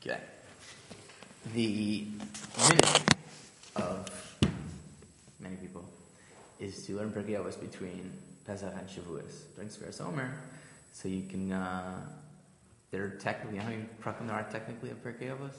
Okay. The minute of many people is to learn Pirkei Avos between Pesach and Shavuos during Sfiras Omer, so you can. They're technically, how many prakim there are technically of Pirkei Avos?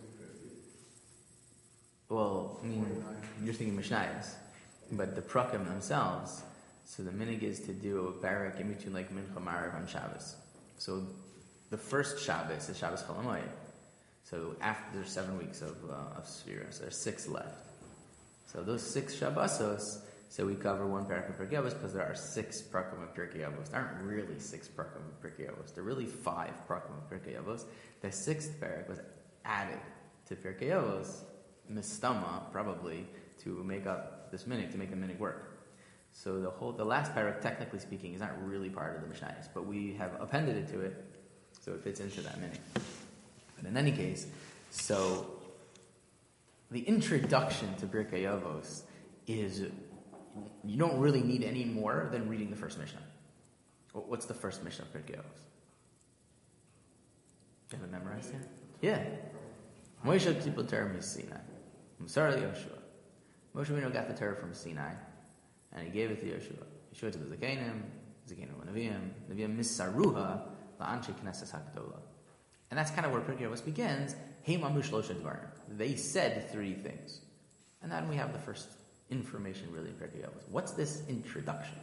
Well, I mean, you're thinking Mishnayos, but the prakim themselves. So the minig is to do a barak in between like Mincha Marav on Shabbos. So the first Shabbos is Shabbos Chol Hamoed. So after there's 7 weeks of Sfira, so there's 6 left. So those 6 Shabbosos, so we cover one parak of Pirkei Avos because there are 6 prakim of Pirkei Avos. There aren't really 6 prakim of Pirkei Avos. There are really 5 prakim of Pirkei Avos. The 6th parak was added to Pirkei Avos, mistama probably, to make up this minig, to make the minig work. So the last parak, technically speaking, is not really part of the Mishnayos, but we have appended it to it, so it fits into that minig. But in any case, so the introduction to Pirkei Avos is, you don't really need any more than reading the first Mishnah. What's the first Mishnah of Pirkei Avos? Do you have it memorized here? Yeah. Moshe Kippur Torah from Sinai. Musar Yoshua. Moshe Rabbeinu got the Torah from Sinai, and he gave it to Yoshua. Yoshua to the Zakenim Nevi'im Misaruha La'anshei Knesses HaGedolah. And that's kind of where Pirkei Avos begins. Heim Amru Shlosha Dvarim. They said 3 things. And then we have the first information really in Pirkei Avos. What's this introduction?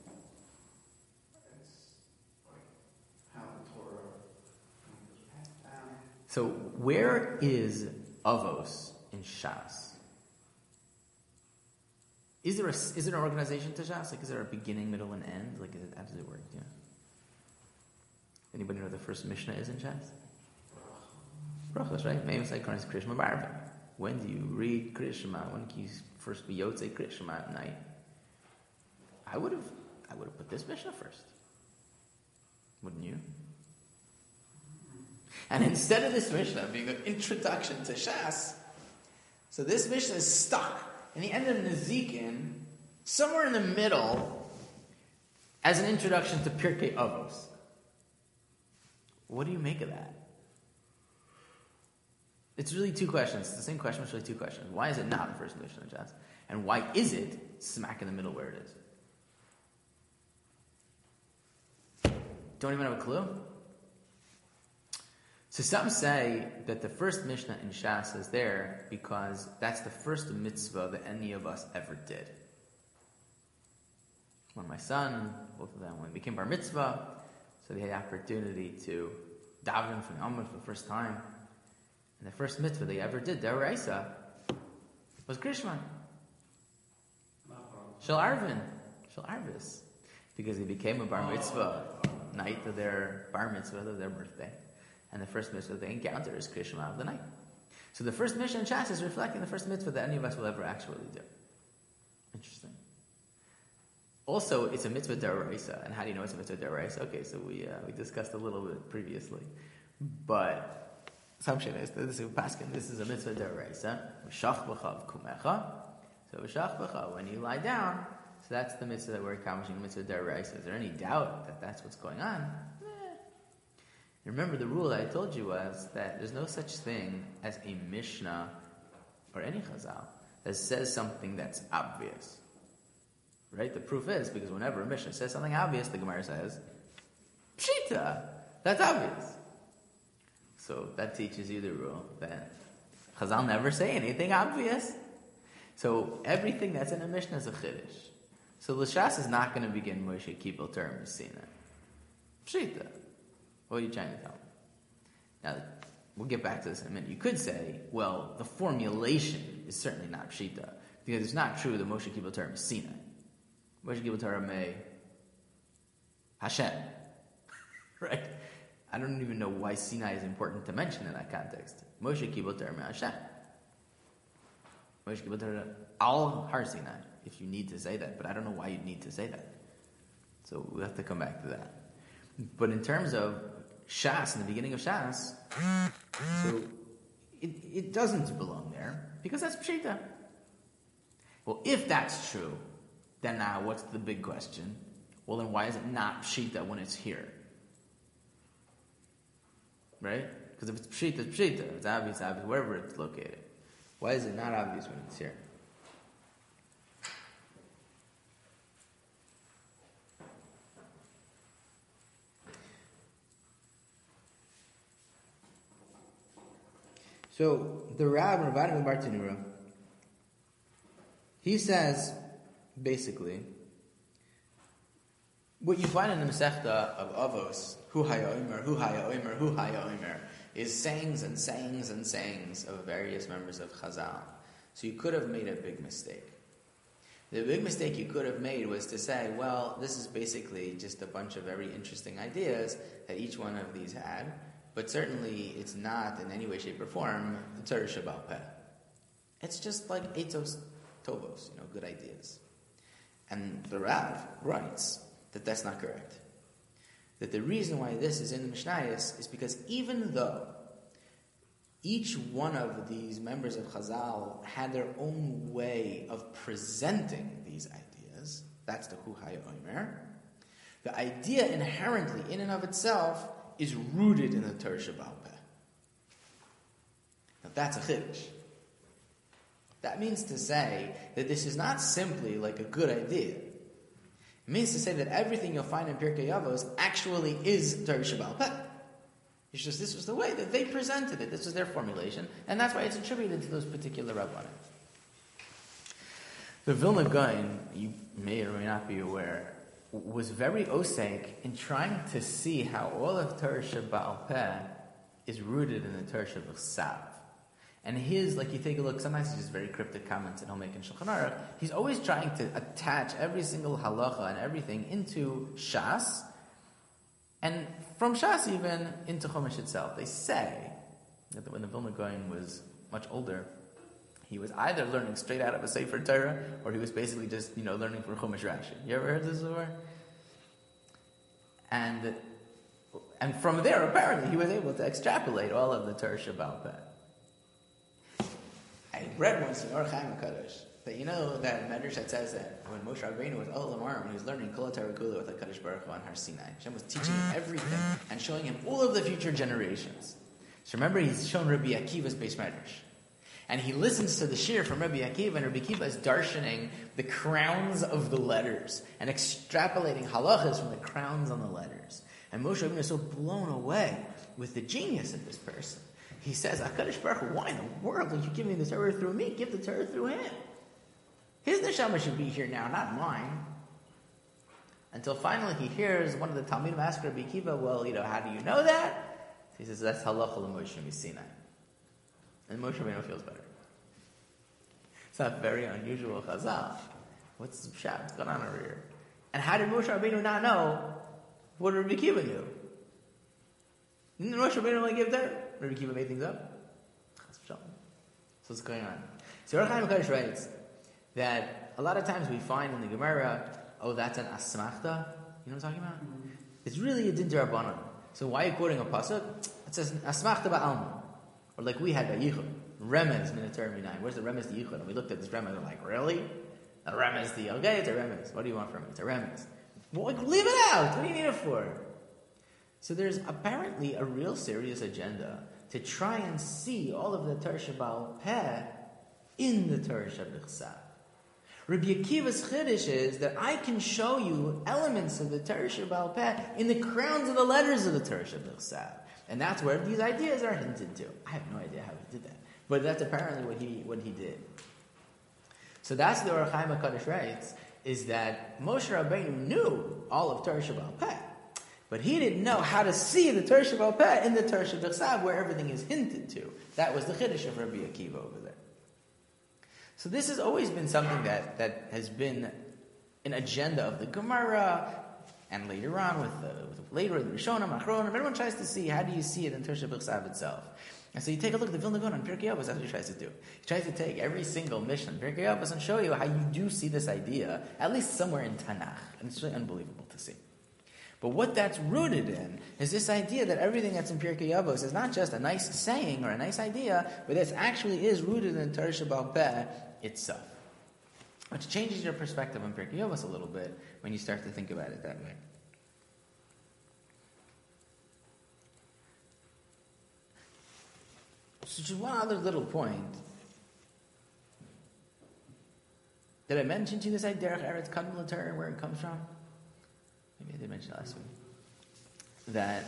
It's like how the Torah was passed down. So where is Avos in Shas? Is there an organization to Shas? Like, is there a beginning, middle, and end? Like, how does it work? Yeah. Anybody know what the first Mishnah is in Shas? Brachos, right? Maybe it's like Kriya Shema B'Arvin. When do you read Kriya Shema? When can you first be Yotzei Kriya Shema at night? I would have put this Mishnah first. Wouldn't you? And instead of this Mishnah being the introduction to Shas, so this Mishnah is stuck in the end of Nezikin, somewhere in the middle, as an introduction to Pirkei Avos. What do you make of that? It's really 2 questions. It's the same question, but it's really 2 questions. Why is it not the first Mishnah in Shas? And why is it smack in the middle where it is? Don't even have a clue? So some say that the first Mishnah in Shas is there because that's the first mitzvah that any of us ever did. When my son, both of them, when they became bar mitzvah, so they had the opportunity to daven from the Amud for the first time. And the first mitzvah they ever did, D'Oraisa, was Krishman. Shel Arvis. Because he became a bar mitzvah night of their bar mitzvah, of their birthday. And the first mitzvah they encounter is Kriya Shema of the night. So the first Mishnah in Shas is reflecting the first mitzvah that any of us will ever actually do. Interesting. Also, it's a mitzvah d'oraisa. And how do you know it's a mitzvah d'oraisa? Okay, so we discussed a little bit previously. But assumption is that this is a mitzvah d'oraisa. V'shach b'cha v'kumecha. So v'shach b'cha, when you lie down, so that's the mitzvah that we're accomplishing, mitzvah d'oraisa. Is there any doubt that that's what's going on? Remember, the rule that I told you was that there's no such thing as a Mishnah or any Chazal that says something that's obvious. Right? The proof is, because whenever a Mishnah says something obvious, the Gemara says, Pshita! That's obvious. So that teaches you the rule that Chazal never say anything obvious. So everything that's in a Mishnah is a Chiddush. So L'Shas is not going to begin Moshe Kippur Torah Messina. Pshita! What are you trying to tell me? Now, we'll get back to this in a minute. You could say, well, the formulation is certainly not Pshita, because it's not true that Moshe Kippur Torah is Sinai. Moshe Kippur Torah may Hashem. Right? I don't even know why Sinai is important to mention in that context. Moshe Kippur Torah may Hashem. Moshe Kippur Torah al Har Sinai, if you need to say that, but I don't know why you need to say that. So we'll have to come back to that. But in terms of Shas, in the beginning of Shas, so it doesn't belong there, because that's Pshita. Well, if that's true, then now what's the big question? Well, then why is it not Pshita when it's here? Right? Because if it's pshita, it's pshita. If it's obvious, wherever it's located. Why is it not obvious when it's here? So the Rav Ravadam Bartanura, he says basically what you find in the Masechta of Avos, Hu Haya Omer, Hu Haya Omer, Hu Haya Omer, is sayings and sayings and sayings of various members of Chazal. So you could have made a big mistake. The big mistake you could have made was to say, well, this is basically just a bunch of very interesting ideas that each one of these had. But certainly, it's not in any way, shape, or form the Torah Shebaal Peh. It's just like Eitzos Tovos, good ideas. And the Rav writes that that's not correct. That the reason why this is in the Mishnayos is because even though each one of these members of Chazal had their own way of presenting these ideas, that's the Hu Haya Omer, the idea inherently, in and of itself, is rooted in the Torah Shebaal Peh. Now that's a chiddush. That means to say that this is not simply like a good idea. It means to say that everything you'll find in Pirkei Avos actually is Torah Shebaal Peh. It's just this was the way that they presented it. This was their formulation, and that's why it's attributed to those particular Rabbanim. The Vilna Gaon, you may or may not be aware, was very osek in trying to see how all of Torah Shebaal Peh is rooted in the Torah Shebechsav. And his, like you take a look, sometimes he's just very cryptic comments that he'll make in Shulchan Aruch. He's always trying to attach every single halacha and everything into Shas, and from Shas even into Chumash itself. They say that when the Vilna Gaon was much older, he was either learning straight out of a Sefer Torah, or he was basically just, learning from Chumash Rashi. You ever heard this before? And from there, apparently, he was able to extrapolate all of the Torah Shebaal Peh. I read once in Or Chaim HaKadosh that that Medrash that says that when Moshe Rabbeinu was Olam Aram, when he was learning Kol HaTorah Kula with HaKadosh Baruch Hu on Har Sinai, Hashem was teaching him everything and showing him all of the future generations. So remember, he's shown Rabbi Akiva's Beis Medrash. And he listens to the shir from Rabbi Akiva, and Rabbi Akiva is darshaning the crowns of the letters and extrapolating halachas from the crowns on the letters. And Moshe Rabbeinu is so blown away with the genius of this person. He says, HaKadosh Baruch Hu, why in the world would you give me the Torah through me? Give the Torah through him. His neshama should be here now, not mine. Until finally he hears one of the Talmidim ask Rabbi Akiva, well, how do you know that? He says, that's halacha l'Moshe Sinai. And Moshe Rabbeinu feels better. It's not very unusual chazal. What's the pshat? What's going on over here? And how did Moshe Rabbeinu not know what Rabbi Akiva knew? Didn't Moshe Rabbeinu only give Torah? Rabbi Akiva made things up? So what's going on? So Or Chaim HaKadosh writes that a lot of times we find in the Gemara, that's an asmachta. You know what I'm talking about? Mm-hmm. It's really a din d'Rabbanan. So why are you quoting a pasuk? It says asmachta ba'alma. Or like we had by Yichud, Remez Minator Minayim. Where's the Remez to Yichud? And we looked at this Remez and we're like, really? A Remez to okay, it's a Remez. What do you want from it? It's a Remez. Well, leave it out. What do you need it for? So there's apparently a real serious agenda to try and see all of the Torah Shebaal Peh in the Torah Shebechsav. Rabbi Akiva's chiddush is that I can show you elements of the Torah Shebaal Peh in the crowns of the letters of the Torah Shebechsav. And that's where these ideas are hinted to. I have no idea how he did that. But that's apparently what he did. So that's the Or Chaim HaKadosh writes, is that Moshe Rabbeinu knew all of Torah Shebaal Peh. But he didn't know how to see the Torah Shebaal Peh in the Torah Shebechsav, where everything is hinted to. That was the chiddush of Rabbi Akiva over there. So this has always been something that has been an agenda of the Gemara, and later on with the Rishonim, Achronim, everyone tries to see how do you see it in Torah Shebechsav itself. And so you take a look at the Vilna Gaon on Pirkei Avos. That's what he tries to do. He tries to take every single mission in Pirkei Avos and show you how you do see this idea, at least somewhere in Tanakh, and it's really unbelievable to see. But what that's rooted in is this idea that everything that's in Pirkei Avos is not just a nice saying or a nice idea, but it actually is rooted in Torah Shebaal Peh itself. Which changes your perspective on Pirkei Avos a little bit when you start to think about it that way. So just one other little point. Did I mention to you this idea of Eretz Kadmon L'Torah and where it comes from? Maybe I did mention it last week. That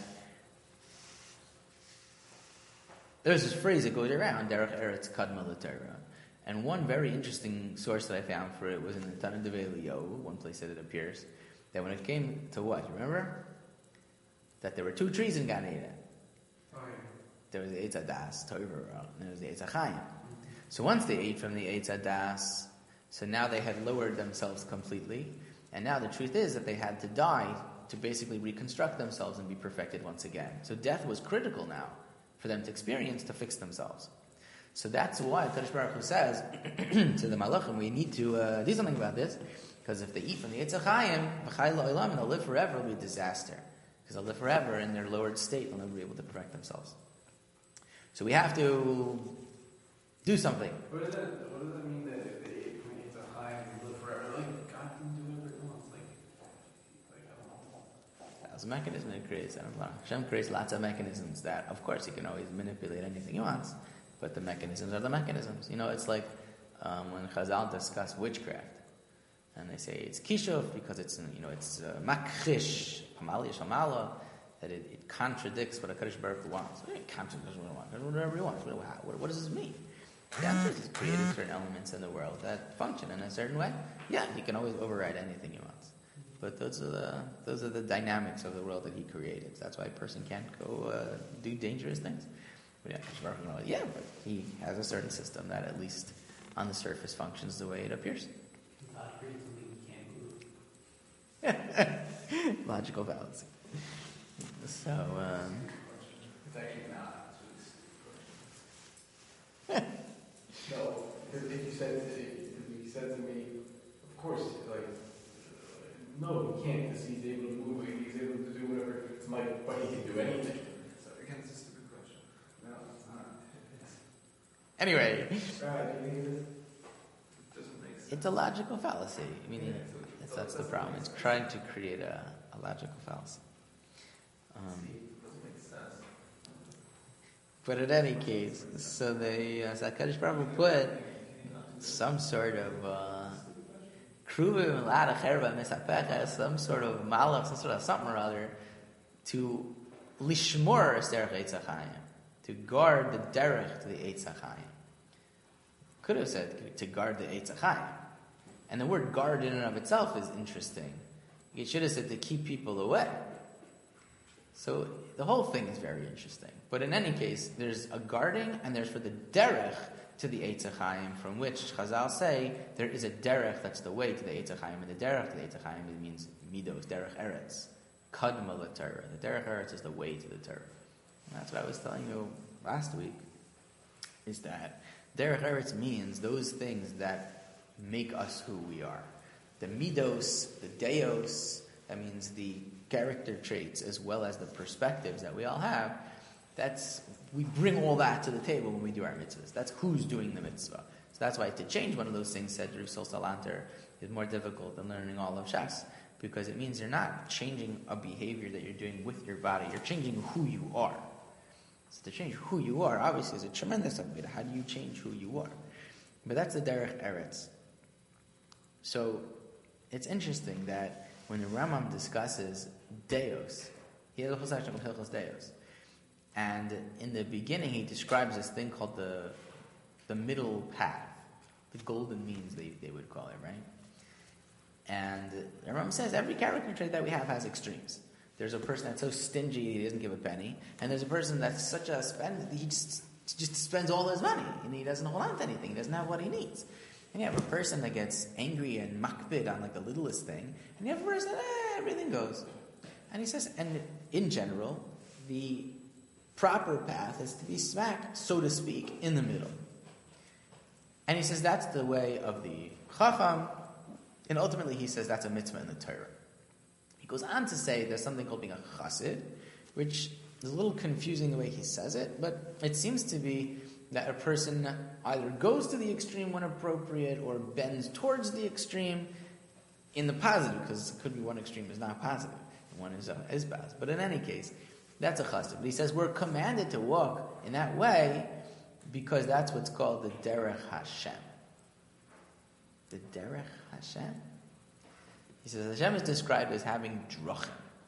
there's this phrase that goes around, Derech Eretz Kadmon L'Torah. And one very interesting source that I found for it was in the Tana Devei Eliyahu, one place that it appears, that when it came to what? You remember? That there were two trees in Gan Eden. Oh, yeah. There was the Eitz Hadas, Torah, and there was the Eitz HaChaim. So once they ate from the Eitz Hadas, so now they had lowered themselves completely, and now the truth is that they had to die to basically reconstruct themselves and be perfected once again. So death was critical now for them to experience to fix themselves. So that's why Kadosh Baruch Hu says to the Malachim, we need to do something about this, because if they eat from the Eitz HaChaim, B'chai La'olam, and they'll live forever, it'll be a disaster. Because they'll live forever in their lowered state, they'll never be able to perfect themselves. So we have to do something. What does that mean that if they ate from the Eitz HaChaim and live forever? Like, God can do whatever he wants. Like I don't know. That's a mechanism that creates. I don't know. Hashem creates lots of mechanisms that, of course, he can always manipulate anything he wants. But the mechanisms are the mechanisms. You know, it's like when Chazal discuss witchcraft, and they say it's kishuf because it's makchish, hamalish, hamala, that it contradicts what a Kadosh Baruch Hu wants. It contradicts what he wants. Whatever he wants. What does this mean? The answer is he's created certain elements in the world that function in a certain way. Yeah, he can always override anything he wants. But those are the dynamics of the world that he created. That's why a person can't go do dangerous things. But but he has a certain system that at least on the surface functions the way it appears. Logical fallacy. So, it's actually not. No, because if he said to me, of course, like, no, he can't, because he's able to move, he's able to do whatever, but he can do anything. So again, it's just a good question. No, it's not. Anyway, do you think it doesn't make sense? It's a logical fallacy. I mean, that's the problem. It's trying to create a logical fallacy. Doesn't make sense. But in any case, so the Kadosh Baruch Hu put some sort of kruvim lada cherba misapecha, some sort of malach, some sort of something or other, to lishmor derech Eitz HaChaim, to guard the derech to the Eitz HaChaim. Could have said to guard the Eitz HaChaim, and the word guard in and of itself is interesting. It should have said to keep people away. So the whole thing is very interesting. But in any case, there's a guarding, and there's for the derech to the Eitz HaChaim, from which Chazal say there is a derech that's the way to the Eitz HaChaim, and the derech to the Eitz HaChaim it means midos, derech eretz, kadma l'Torah. The derech eretz is the way to the Torah. And that's what I was telling you last week, is that derech eretz means those things that make us who we are. The midos, the deos, that means the character traits as well as the perspectives that we all have. We bring all that to the table when we do our mitzvahs. That's who's doing the mitzvah. So that's why to change one of those things, said Russell Salanter, is more difficult than learning all of Shas, because it means you're not changing a behavior that you're doing with your body. You're changing who you are. So to change who you are, obviously, is a tremendous upgrade. How do you change who you are? But that's the derech eretz. So it's interesting that when the Rambam discusses Deos, he has a whole section of Hilchos Deos. And in the beginning, he describes this thing called the middle path, the golden means they would call it, right? And the Rambam says every character trait that we have has extremes. There's a person that's so stingy he doesn't give a penny, and there's a person that's such a he just spends all his money and he doesn't hold on to anything. He doesn't have what he needs. And you have a person that gets angry and makbid on like the littlest thing, and you have a person that everything goes. And he says, and in general, the proper path is to be smack, so to speak, in the middle. And he says that's the way of the Chacham, and ultimately he says that's a mitzvah in the Torah. He goes on to say there's something called being a chassid, which is a little confusing the way he says it, but it seems to be that a person either goes to the extreme when appropriate or bends towards the extreme in the positive, because it could be one extreme is not positive, and one is positive. But in any case, that's a chassid. But he says we're commanded to walk in that way Because that's what's called the Derech Hashem. The Derech Hashem? He says Hashem is described as having drachim.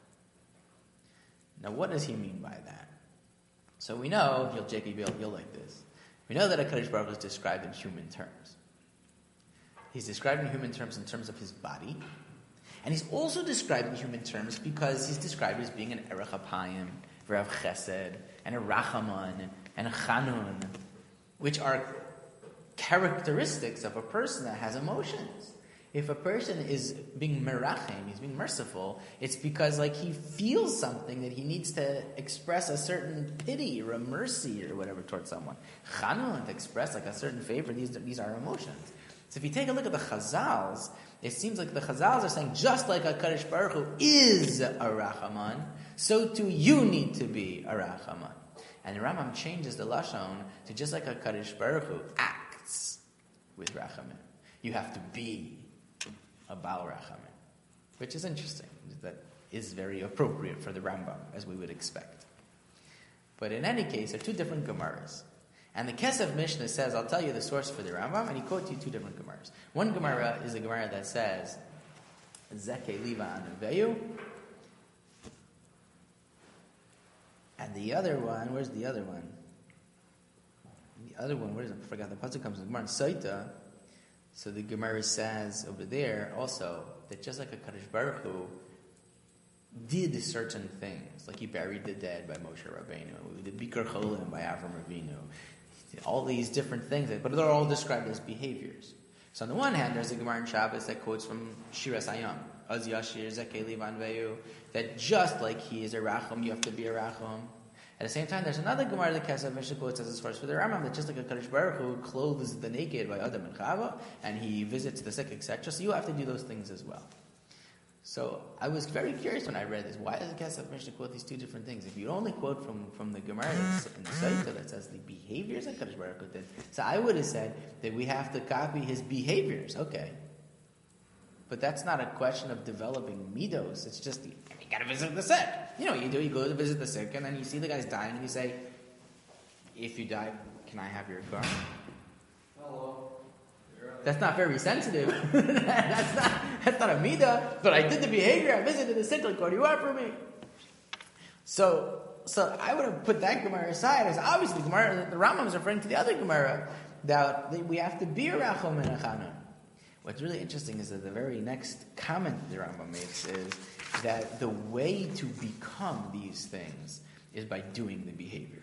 Now what does he mean by that? So we know, you'll like this. We know that HaKadosh Baruch Hu is described in human terms. He's described in human terms in terms of his body. And he's also described in human terms because he's described as being an Erech HaPayim, V'Rav Chesed, and a Rachaman, and a Chanun, which are characteristics of a person that has emotions. If a person is being merachim, he's being merciful, it's because he feels something that he needs to express a certain pity or a mercy or whatever towards someone. Chanun, to express a certain favor, these are emotions. So if you take a look at the Chazals, it seems like the Chazals are saying just like HaKadosh Baruch Hu is a Rachaman, so too you need to be a Rachaman. And the Rambam changes the Lashon to just like HaKadosh Baruch Hu acts with Rachaman. You have to be a Baal Rachaman, which is interesting. That is very appropriate for the Rambam, as we would expect. But in any case, there are two different Gemaras. And the Kesef Mishnah says, I'll tell you the source for the Rambam, and he quotes you two different Gemaras. One Gemara is a Gemara that says, Zeke Liva Anuveyu. And the other one, where's the other one? The other one, where is it? I forgot. The pasuk comes in Gemara Saita. So the Gemara says over there also that just like HaKadosh Baruch Hu did certain things, like he buried the dead by Moshe Rabbeinu, the Bikar Cholim by Avram Avinu, all these different things, but they're all described as behaviors. So on the one hand, there's a Gemara in Shabbos that quotes from Shiras Hayam, Az Yashir Zekei Livan Veyu, that just like he is a Rachum, you have to be a Rachum. At the same time, there's another Gemara that Kesef Mishnah quotes as a source for the Rambam that just like HaKadosh Baruch Hu clothes the naked by Adam and Chava, and he visits the sick, etc. So you have to do those things as well. So I was very curious when I read this. Why does the Kesef Mishnah quote these two different things? If you only quote from the Gemara in the Saita that says the behaviors that HaKadosh Baruch Hu did, so I would have said that we have to copy his behaviors. Okay. But that's not a question of developing midos. It's just, you got to visit the sick. You know what you do? You go to visit the sick, and then you see the guy's dying, and you say, if you die, can I have your car? Hello. That's not very sensitive. that's not a midah. But I did the behavior. I visited the sick. Like, what do you want from me? So I would have put that Gemara aside as obviously the Gemara. The Rambam is referring to the other Gemara that we have to be a Rachum and a Chanun. What's really interesting is that the very next comment the Rambam makes is that the way to become these things is by doing the behaviors.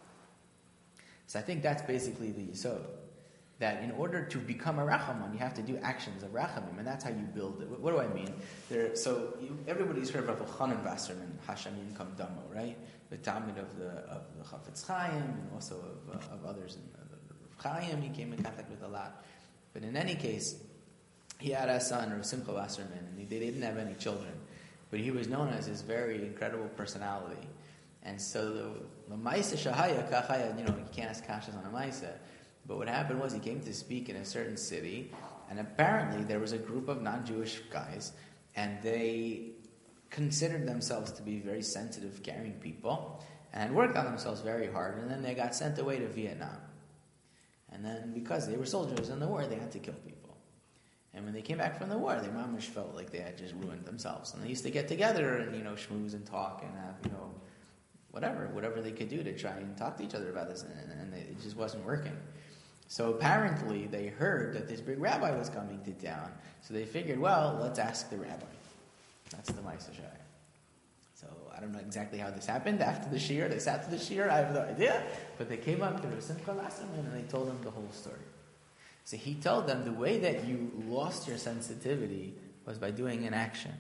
So I think that's basically the yisod. That in order to become a Rachaman, you have to do actions of Rachamim, and that's how you build it. What do I mean? Everybody's heard of Chanan Wasserman, Hashem Yinkam Damo, right? The Talmud of the Chafetz Chaim, and also of others. And Chaim he came in contact with a lot. But in any case, he had a son, Rav Simcha Wasserman, and they didn't have any children. But he was known as his very incredible personality. And so the Maisa Shahaya, Kachaya, you can't ask kashas on a Maisa. But what happened was he came to speak in a certain city, and apparently there was a group of non-Jewish guys, and they considered themselves to be very sensitive, caring people, and had worked on themselves very hard, and then they got sent away to Vietnam. And then because they were soldiers in the war, they had to kill people. And when they came back from the war, their mamish felt like they had just ruined themselves. And they used to get together and, schmooze and talk and have, whatever they could do to try and talk to each other about this, and it just wasn't working. So apparently they heard that this big rabbi was coming to town, so they figured, well, let's ask the rabbi. That's the Maisa Shai. So I don't know exactly how this happened. After the shiur, they sat to the shiur, I have no idea, but they came up to Rav Simcha Wasserman and they told him the whole story. So he told them the way that you lost your sensitivity was by doing an action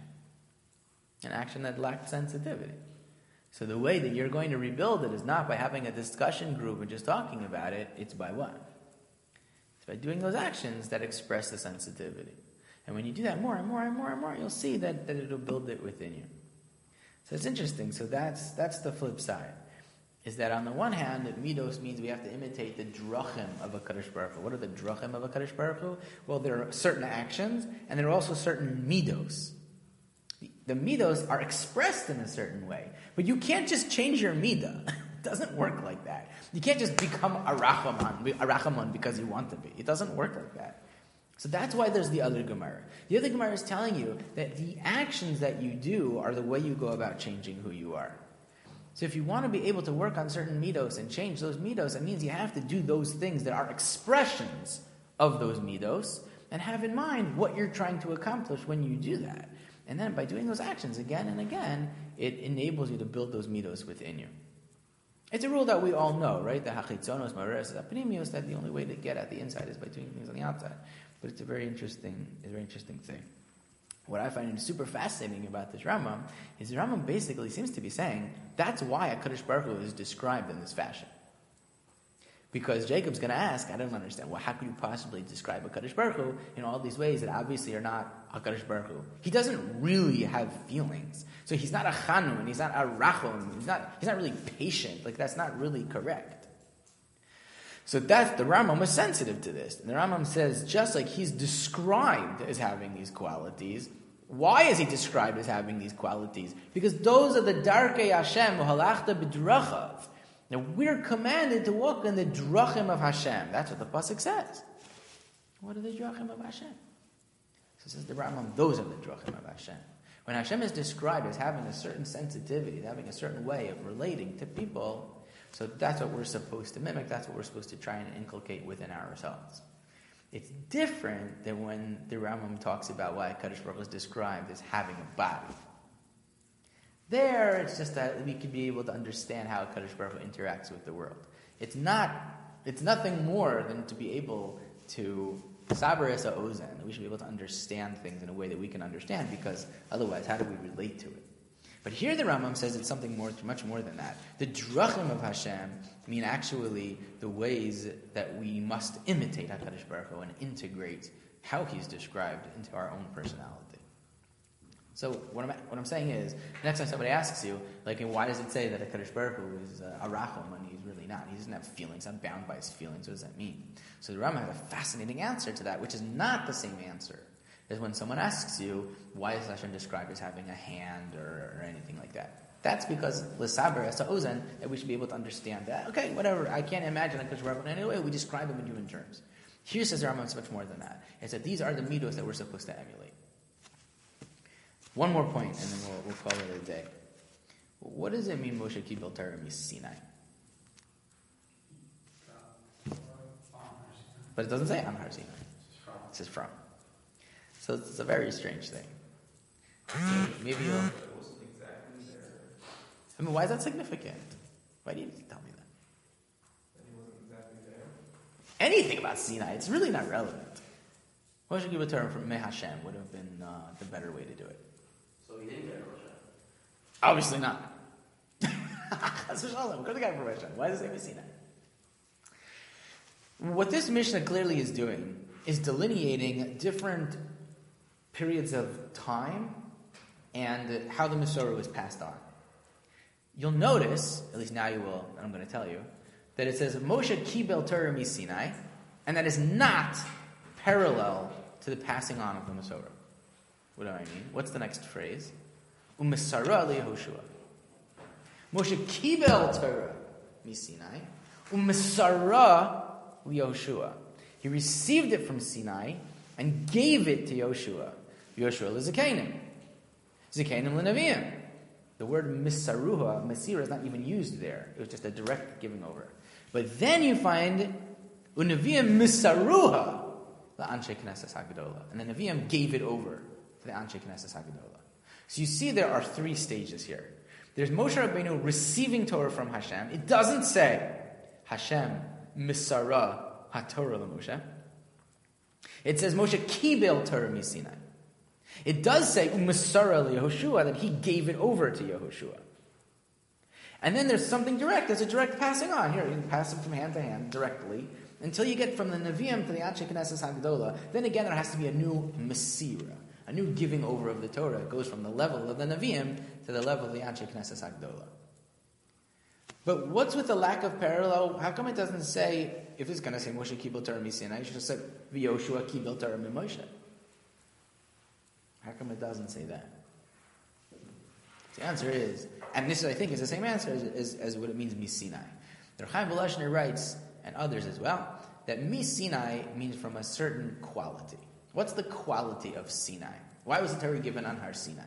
that lacked sensitivity. So the way that you're going to rebuild it is not by having a discussion group and just talking about it, it's by what? By doing those actions that express the sensitivity. And when you do that more and more and more and more, you'll see that it'll build it within you. So it's interesting. So that's the flip side. Is that on the one hand, midos means we have to imitate the drachim of a HaKadosh Baruch Hu. What are the drachim of a HaKadosh Baruch Hu? Well, there are certain actions, and there are also certain midos. The midos are expressed in a certain way. But you can't just change your midah. It doesn't work like that. You can't just become a Rachamon because you want to be. It doesn't work like that. So that's why there's the other Gemara. The other Gemara is telling you that the actions that you do are the way you go about changing who you are. So if you want to be able to work on certain midos and change those midos, it means you have to do those things that are expressions of those midos and have in mind what you're trying to accomplish when you do that. And then by doing those actions again and again, it enables you to build those midos within you. It's a rule that we all know, right? The hachitzonos, mareres, apnimios, that the only way to get at the inside is by doing things on the outside. But it's a very interesting thing. What I find super fascinating about this Rambam is the Rambam basically seems to be saying that's why HaKadosh Baruch Hu is described in this fashion. Because Jacob's going to ask, I don't understand, well, how could you possibly describe HaKadosh Baruch Hu in all these ways that obviously are not HaKadosh Baruch Hu? He doesn't really have feelings. So he's not a Chanun, he's not a Rachum, he's not really patient. Like, that's not really correct. So the Rambam was sensitive to this. And the Rambam says, just like he's described as having these qualities, why is he described as having these qualities? Because those are the Darkei Hashem, Halachta B'drachav. Now we're commanded to walk in the Drachim of Hashem. That's what the Pasuk says. What are the Drachim of Hashem? So says the Rambam, those are the Drachim of Hashem. When Hashem is described as having a certain sensitivity, having a certain way of relating to people, so that's what we're supposed to mimic, that's what we're supposed to try and inculcate within ourselves. It's different than when the Rambam talks about why Kadosh Baruch Hu is described as having a body. There, it's just that we can be able to understand how Kadosh Baruch Hu interacts with the world. It's nothing more than to be able to saber es ha'ozen. We should be able to understand things in a way that we can understand, because otherwise, how do we relate to it? But here the Rambam says it's something much more than that. The drachim of Hashem mean actually the ways that we must imitate HaKadosh Baruch Hu and integrate how He's described into our own personality. So what I'm saying is, next time somebody asks you, like, why does it say that HaKadosh Baruch Hu is a rachum when He's really not? He doesn't have feelings, not bound by His feelings. What does that mean? So the Rambam has a fascinating answer to that, which is not the same answer as when someone asks you, why is Hashem described as having a hand or anything like that? That's because l'saber es ha'ozen, that we should be able to understand that. Okay, whatever, I can't imagine HaKadosh Baruch Hu in any way, we describe Him in human terms. Here says the Rambam, it's much more than that. It's that these are the midos that we're supposed to emulate. One more point, and then we'll call it a day. What does it mean, Moshe Kibel Torah Sinai? But it doesn't say on Har Sinai. It says from. So it's a very strange thing. Maybe you'll... I mean, why is that significant? Why do you tell me that? He wasn't exactly there. Anything about Sinai, it's really not relevant. Moshe Kibel Torah from Meh Hashem would have been the better way to do it. So he didn't get a Rosh Obviously not. Why does it say Sinai? What this Mishnah clearly is doing is delineating different periods of time and how the Masorah was passed on. You'll notice, at least now you will, and I'm going to tell you, that it says Moshe Kibel Torah Sinai, and that is not parallel to the passing on of the Masorah. What do I mean? What's the next phrase? U'mesara liYehoshua. Moshe Kibel Torah Sinai, u'mesara liYehoshua. He received it from Sinai and gave it to Yoshua. Yoshua is Zekanim. Zekanim l'Neviim. The word misaruha, Mesira, is not even used there. It was just a direct giving over. But then you find U'Neviim misaruha la'anshe Knesses HaGedolah. And the Neviim gave it over to the Anshe Knesses HaGedolah. So you see there are three stages here. There's Moshe Rabbeinu receiving Torah from Hashem. It doesn't say Hashem misara haTorah l'Moshe. It says Moshe Kibel Torah Sinai. It does say U'Masara liYehoshua, that he gave it over to Yehoshua. And then there's something direct. There's a direct passing on. Here, you can pass it from hand to hand directly until you get from the Nevi'im to the Anshe Knesses HaGedolah. Then again, there has to be a new Mesira, a new giving over of the Torah. It goes from the level of the Nevi'im to the level of the Anshe Knesses HaGedolah. But what's with the lack of parallel? How come it doesn't say, if it's going to say Moshe Kibel Torah Sinai, it should have said V'Yoshua Kibel Torah Moshe? How come it doesn't say that? The answer is, and this I think is the same answer as what it means Misinai. The Chaim Volozhiner writes, and others as well, that Sinai means from a certain quality. What's the quality of Sinai? Why was the Torah given on Har Sinai?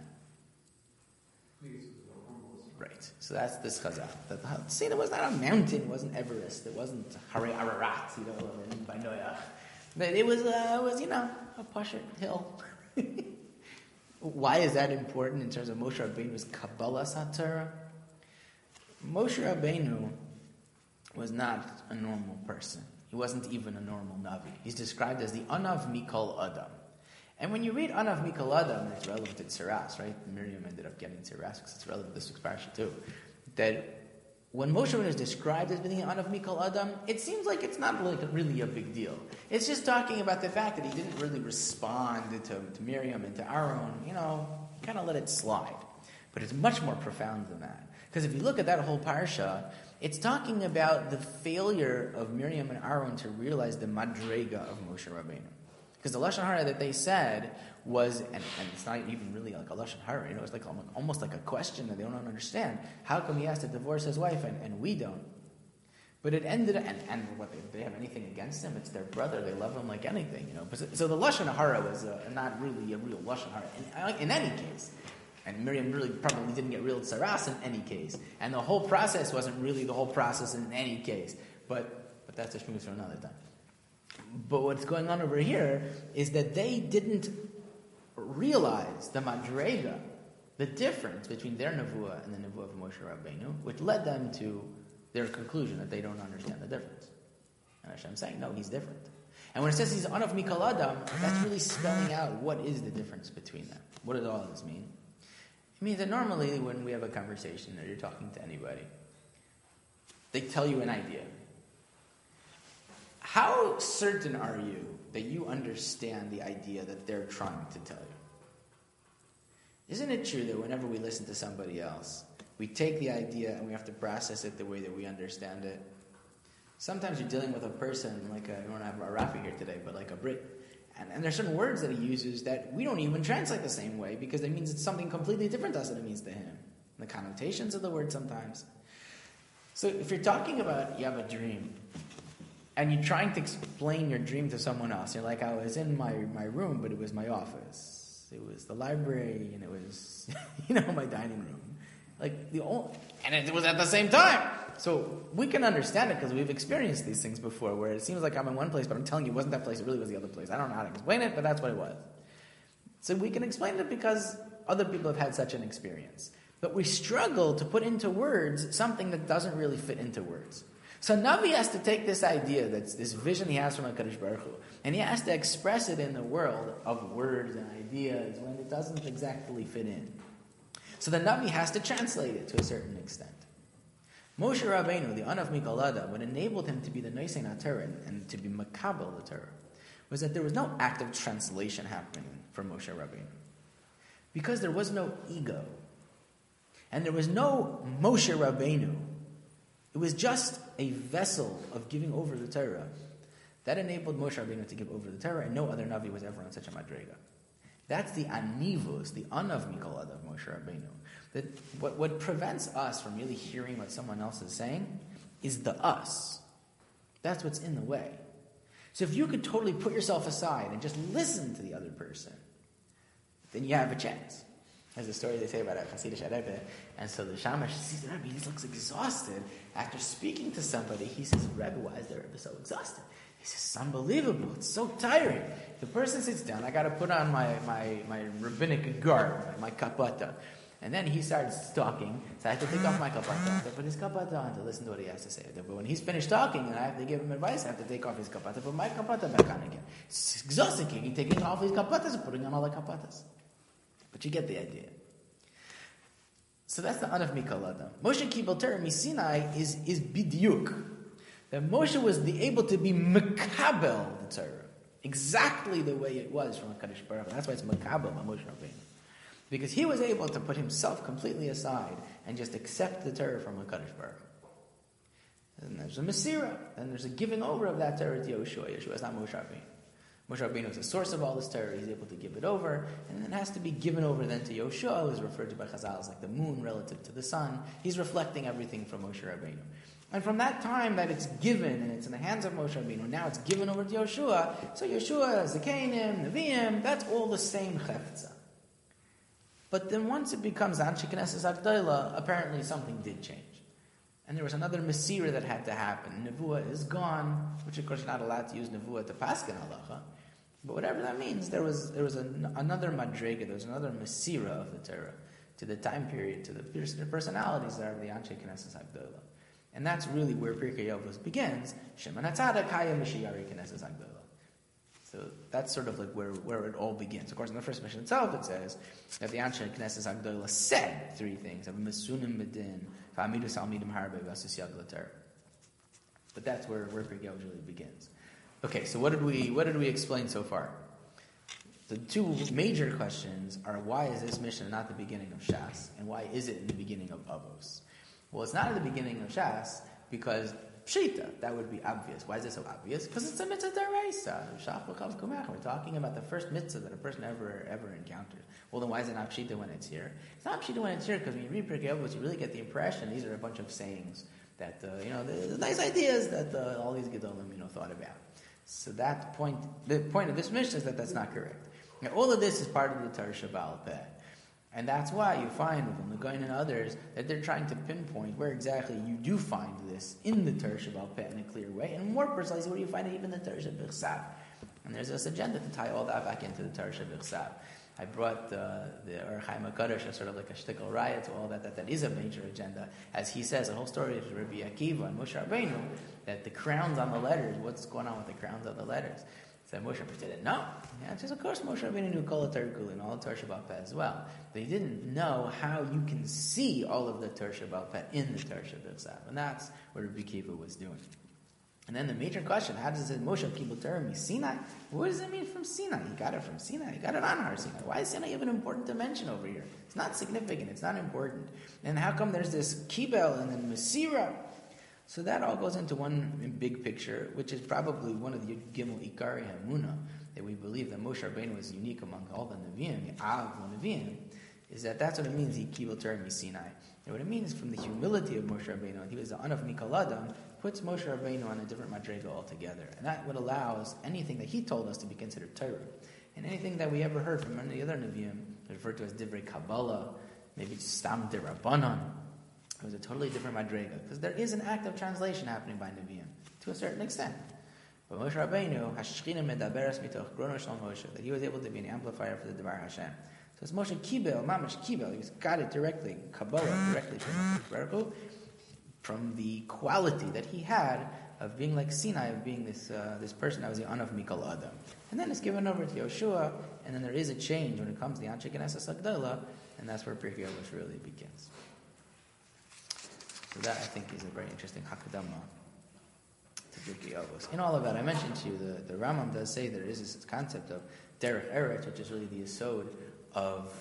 Right. So that's this chazal. That Sinai was not a mountain. It wasn't Everest. It wasn't Hare Ararat, by Noach. But it was a Pashut hill. Why is that important in terms of Moshe Rabbeinu's Kabbalah HaTorah? Moshe Rabbeinu was not a normal person. He wasn't even a normal Navi. He's described as the Anav Mikol Adam. And when you read Anav Mikol Adam, it's relevant to Tzeras, right? Miriam ended up getting Tzeras because it's relevant to this week's parasha too. That when Moshe Rabbeinu is described as being the Anav Mikol Adam, it seems like it's not really a big deal. It's just talking about the fact that he didn't really respond to Miriam and to Aaron, kind of let it slide. But it's much more profound than that. Because if you look at that whole parsha, it's talking about the failure of Miriam and Aaron to realize the madrega of Moshe Rabbeinu. Because the Lashon Hara that they said was, and it's not even really like a Lashon Hara, it's like almost like a question that they don't understand. How come he has to divorce his wife and we don't? But it ended, and what, they have anything against him? It's their brother, they love him like anything, So the Lashon Hara was not really a real Lashon Hara in any case. And Miriam really probably didn't get real tzaras in any case. And the whole process wasn't really the whole process in any case. But that's a shmuz for another time. But what's going on over here is that they didn't realize the madrega, the difference between their nevuah and the nevuah of Moshe Rabbeinu, which led them to their conclusion that they don't understand the difference. And Hashem's saying, no, he's different. And when it says he's Anav Mikol Adam, that's really spelling out what is the difference between them. What does all this mean? It means that normally when we have a conversation or you're talking to anybody, they tell you an idea. How certain are you that you understand the idea that they're trying to tell you? Isn't it true that whenever we listen to somebody else, we take the idea and we have to process it the way that we understand it? Sometimes you're dealing with a person, like we don't have a Rafi here today, but like a Brit. And there's certain words that he uses that we don't even translate the same way because it means it's something completely different to us than it means to him. The connotations of the word sometimes. So if you're talking about you have a dream and you're trying to explain your dream to someone else, you're like, I was in my room, but it was my office. It was the library and it was, my dining room. And it was at the same time. So we can understand it because we've experienced these things before where it seems like I'm in one place, but I'm telling you it wasn't that place, it really was the other place. I don't know how to explain it, but that's what it was. So we can explain it because other people have had such an experience. But we struggle to put into words something that doesn't really fit into words. So Navi has to take this idea, that's this vision he has from HaKadosh Baruch Hu, and he has to express it in the world of words and ideas when it doesn't exactly fit in. So the Navi has to translate it to a certain extent. Moshe Rabbeinu, the Anav Mikol Adam, what enabled him to be the Nosein HaTorah and to be Makabel the Torah, was that there was no active translation happening for Moshe Rabbeinu. Because there was no ego. And there was no Moshe Rabbeinu. It was just a vessel of giving over the Torah. That enabled Moshe Rabbeinu to give over the Torah, and no other Navi was ever on such a madrega. That's the anivus, the Anav Mikol Adam of Moshe Rabbeinu. That what prevents us from really hearing what someone else is saying is the us. That's what's in the way. So if you could totally put yourself aside and just listen to the other person, then you have a chance. There's a story they say about a Hasidic Rebbe, and so the Shamash sees the Rebbe, he looks exhausted. After speaking to somebody, he says, Rebbe, why is the Rebbe so exhausted? He says, it's unbelievable, it's so tiring. The person sits down, I got to put on my rabbinic garb, my kapata. And then he starts talking, so I have to take off my kapata. I have to put his kapata on to listen to what he has to say. But when he's finished talking and I have to give him advice, I have to take off his kapata, put my kapata back on again. It's exhausting, he's taking off his kapatas and putting on all the kapatas. But you get the idea. So that's the Anav Mikol Adam. Moshe Kibel Torah Misinai is bidyuk. That Moshe was able to be Mekabel the Torah. Exactly the way it was from HaKadosh Baruch Hu. That's why it's Mekabel by Moshe Rabbeinu. Because he was able to put himself completely aside and just accept the Torah from HaKadosh Baruch Hu. And there's a Mesirah. And there's a giving over of that Torah to Yeshua. Yeshua is not Moshe Rabbeinu. Moshe Rabbeinu is the source of all this Torah. He's able to give it over, and then it has to be given over then to Yoshua, who is referred to by Chazal as like the moon relative to the sun. He's reflecting everything from Moshe Rabbeinu. And from that time that it's given, and it's in the hands of Moshe Rabbeinu, now it's given over to Yoshua. So Yoshua, Zekanim, Nevi'im, that's all the same Chefza. But then once it becomes Anshe Knesses Agdola, apparently something did change. And there was another Mesira that had to happen. Nevuah is gone, which of course you're not allowed to use Nevuah to Paskin Halacha. But whatever that means, there was another Madrega, there was another Mesira of the Torah to the time period, to the personalities that are the Anshe Knesses Agdola. And that's really where Pirkei Avos begins. Shimon HaTzadik Haya Mishiyari Knesses Agdola. So that's sort of like where it all begins. Of course, in the first mission itself, it says that the Anshe Knesses Agdola said three things: Mesunim Bedin, V'Amidus Almidim Harbe, V'Asus Yad L'Torah. But that's where Pirkei Avos really begins. Okay, so what did we explain so far? The two major questions are: why is this mission not the beginning of Shas, and why is it in the beginning of Avos? Well, it's not at the beginning of Shas because Pshita, that would be obvious. Why is it so obvious? Because it's a mitzvah d'oraisa. We're talking about the first mitzvah that a person ever encountered. Well, then why is it not Pshita when it's here? It's not Pshita when it's here because when you read Pirkei Avos, you really get the impression these are a bunch of sayings that the nice ideas that all these gedolim thought about. So the point of this mission is that that's not correct. Now, all of this is part of the Torah Shebaal Peh. And that's why you find with the Goyin and others that they're trying to pinpoint where exactly you do find this in the Torah Shebaal Peh in a clear way, and more precisely where you find it even in the Torah Shebichsav. And there's this agenda to tie all that back into the Torah Shebichsav. I brought the Or Chaim HaKadosh as sort of like a shtickle raya to all that is a major agenda. As he says, the whole story of Rabbi Akiva and Moshe Rabbeinu, that the crowns on the letters, what's going on with the crowns on the letters? So Moshe Rabbeinu didn't know. Yeah, just of course Moshe Rabbeinu knew Kol HaTorah and all the Torah Shebaal Peh as well. But he didn't know how you can see all of the Torah Shebaal Peh in the Torah Shebichsav. And that's what Rabbi Akiva was doing. And then the major question, how does it say Moshe Kibul Torah Sinai? What does it mean from Sinai? He got it from Sinai. He got it on Har Sinai. Why is Sinai even important to mention over here? It's not significant. It's not important. And how come there's this Kibel and then Mesira? So that all goes into one big picture, which is probably one of the Gimel Ikari Hamuna, that we believe that Moshe Rabbeinu is unique among all the Nevi'im, Av Nevi'im, is that's what it means, he Kibul Torah Sinai. And what it means from the humility of Moshe Rabbeinu, he was the Anav Mikol Adam, puts Moshe Rabbeinu on a different madrega altogether. And that what allows anything that he told us to be considered Torah. And anything that we ever heard from any other Nevi'im, referred to as Divrei Kabbalah, maybe Stam Derabanan, it was a totally different madrega. Because there is an act of translation happening by Nevi'im, to a certain extent. But Moshe Rabbeinu, Hashchina Medaberes Mitoch Grono Shalom Moshe, that he was able to be an amplifier for the Devar Hashem. So it's Moshe Kibel, Mamash Kibel, he got it directly, Kabbalah, directly from Baruch Hu, from the quality that he had of being like Sinai, of being this person that was the Anav Mikol Adam. And then it's given over to Yoshua, and then there is a change when it comes to the Anshe Knesses Agdola, and that's where Pirkei Avos really begins. So that, I think, is a very interesting Hakadama to Pirkei Avos. In all of that, I mentioned to you, the Rambam does say there is this concept of Derech Eretz, which is really the yesod of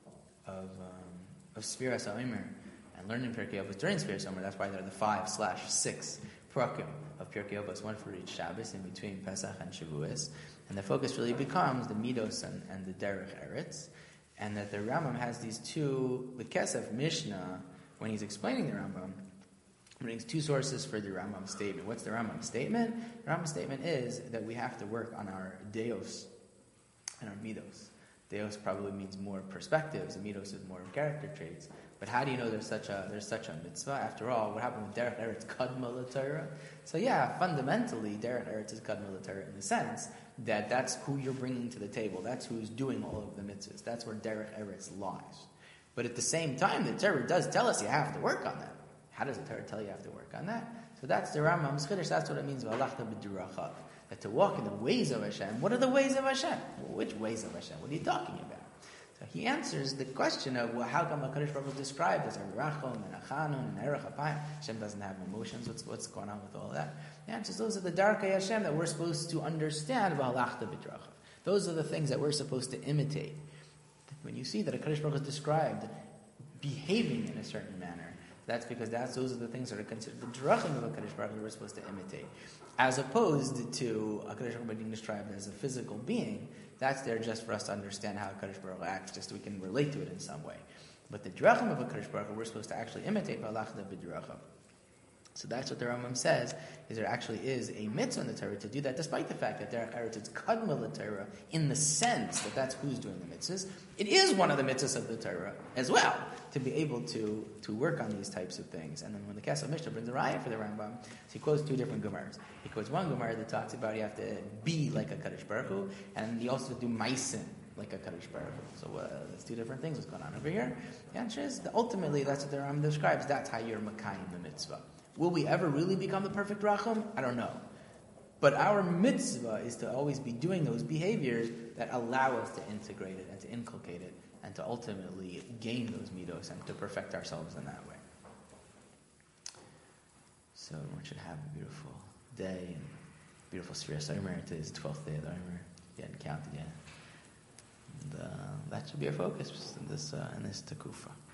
Sfiras HaOmer, and learning Pirkei Avos during Sfiras HaOmer. That's why there are the 5/6 prakim of Pirkei Avos, one for each Shabbos in between Pesach and Shavuos. And the focus really becomes the Midos and the Derech Eretz. And that the Rambam has these two, the Kesef Mishnah, when he's explaining the Rambam, brings two sources for the Rambam statement. What's the Rambam statement? The Rambam statement is that we have to work on our Deos and our Midos. Deos probably means more perspectives, and Midos is more character traits. But how do you know there's such a mitzvah? After all, what happened with Derech Eretz Kadma L'Torah? So yeah, fundamentally, Derech Eretz is Kadma L'Torah in the sense that that's who you're bringing to the table. That's who's doing all of the mitzvahs. That's where Derech Eretz lies. But at the same time, the Torah does tell us you have to work on that. How does the Torah tell you have to work on that? So that's the Rambam's Chiddush. That's what it means, V'alachta b'durachav. That to walk in the ways of Hashem. What are the ways of Hashem? Well, which ways of Hashem? What are you talking about? So he answers the question of, well, how come HaKadosh Baruch Hu is described as a Rachom and a Chanun and Erech HaPayim? Hashem doesn't have emotions. What's going on with all that? The answer is those are the Darkei Hashem that we're supposed to understand, V'alachta b'durachav. Those are the things that we're supposed to imitate. When you see that HaKadosh Baruch Hu is described behaving in a certain manner, That's because those are the things that are considered the drachim of HaKadosh Baruch Hu we're supposed to imitate. As opposed to HaKadosh Baruch Hu being described as a physical being, that's there just for us to understand how HaKadosh Baruch Hu acts, just so we can relate to it in some way. But the drachim of HaKadosh Baruch Hu we're supposed to actually imitate. So that's what the Rambam says, is there actually is a mitzvah in the Torah to do that, despite the fact that Derech Eretz is kadma l'Torah in the sense that that's who's doing the mitzvahs. It is one of the mitzvahs of the Torah as well, to be able to work on these types of things. And then when the Kesef Mishnah brings a raya for the Rambam, so he quotes two different Gemaras. He quotes one Gemara that talks about you have to be like a Kadosh Baruch Hu, and you also do maisin like a Kadosh Baruch Hu. So that's two different things. What's going on over here? The answer is that ultimately that's what the Rambam describes. That's how you're makayim the mitzvah. Will we ever really become the perfect racham? I don't know. But our mitzvah is to always be doing those behaviors that allow us to integrate it and to inculcate it and to ultimately gain those midos and to perfect ourselves in that way. So everyone should have a beautiful day and beautiful Sfiras Omer. Today is the 12th day of the Omer. You hadn't counted yet. And that should be our focus in this Tekufa.